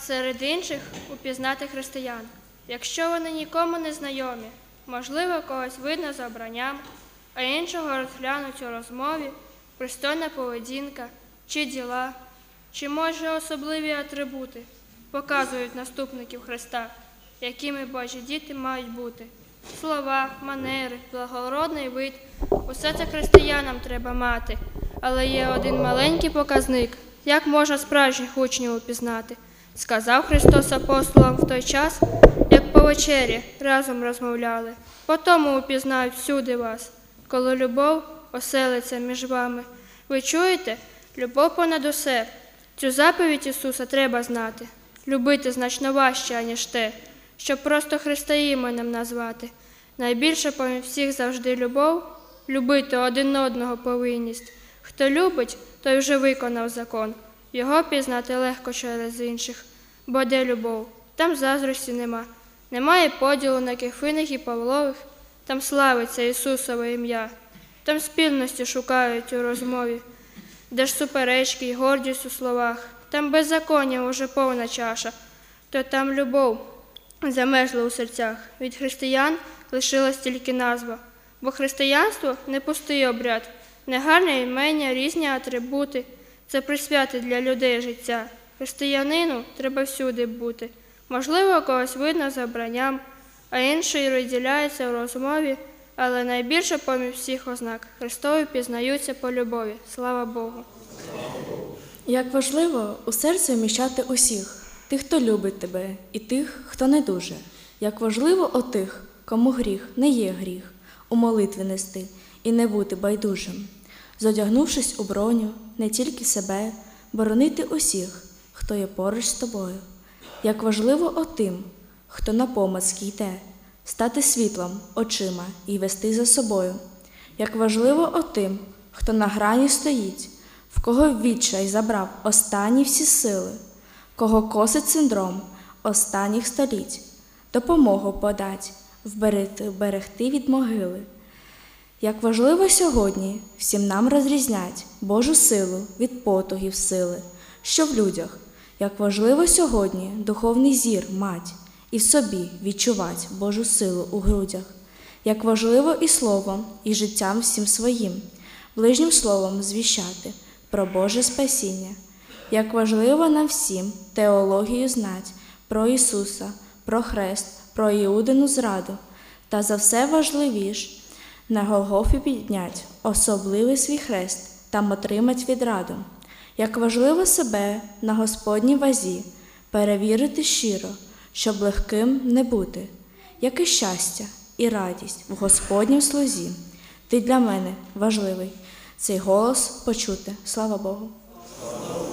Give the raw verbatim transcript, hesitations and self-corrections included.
серед інших упізнати християн. Якщо вони нікому не знайомі, можливо, когось видно за обранням, а іншого розглянуть у розмові, пристойна поведінка, чи діла, чи, може, особливі атрибути показують наступників Христа, якими Божі діти мають бути. Слова, манери, благородний вид – усе це християнам треба мати. Але є один маленький показник, як можна справжніх учнів упізнати. Сказав Христос апостолам в той час, як по вечері разом розмовляли. Потому упізнають всюди вас, коли любов оселиться між вами. Ви чуєте? Любов понад усе. Цю заповідь Ісуса треба знати. Любити значно важче, аніж те, щоб просто християнам назвати. Найбільше поміж всіх завжди любов, любити один одного повинність. Хто любить, той вже виконав закон. Його пізнати легко через інших. Бо де любов? Там заздрості нема. Немає поділу на Кефиних і Павлових. Там славиться Ісусове ім'я. Там спільності шукають у розмові. Де ж суперечки й гордість у словах. Там беззаконня уже повна чаша. То там любов замерзла у серцях. Від християн лишилась тільки назва. Бо християнство – не пустий обряд, не гарне імення, різні атрибути. Це присвяти для людей життя. Християнину треба всюди бути. Можливо, когось видно за обранням, а інший розділяється в розмові, але найбільше поміж всіх ознак Христові пізнаються по любові. Слава Богу! Як важливо у серці вміщати усіх, тих, хто любить тебе, і тих, хто не дуже. Як важливо отих, кому гріх не є гріх, у молитві нести і не бути байдужим. Зодягнувшись у броню, не тільки себе, боронити усіх, хто є поруч з тобою. Як важливо отим, хто на помацки йде, стати світлом очима і вести за собою. Як важливо отим, хто на грані стоїть, в кого відчай забрав останні всі сили, кого косить синдром останніх століть, допомогу подать, вберегти від могили. Як важливо сьогодні всім нам розрізнять Божу силу від потугів сили, що в людях. Як важливо сьогодні духовний зір мать і в собі відчувать Божу силу у грудях. Як важливо і словом, і життям всім своїм, ближнім словом звіщати про Боже спасіння. Як важливо нам всім теологію знать про Ісуса, про хрест, про Іудину зраду, та за все важливіш на Голгофі піднять особливий свій хрест, там отримать відраду. Як важливо себе на Господній вазі перевірити щиро, щоб легким не бути, як і щастя і радість в Господнім слузі. Ти для мене важливий. Цей голос почути. Слава Богу!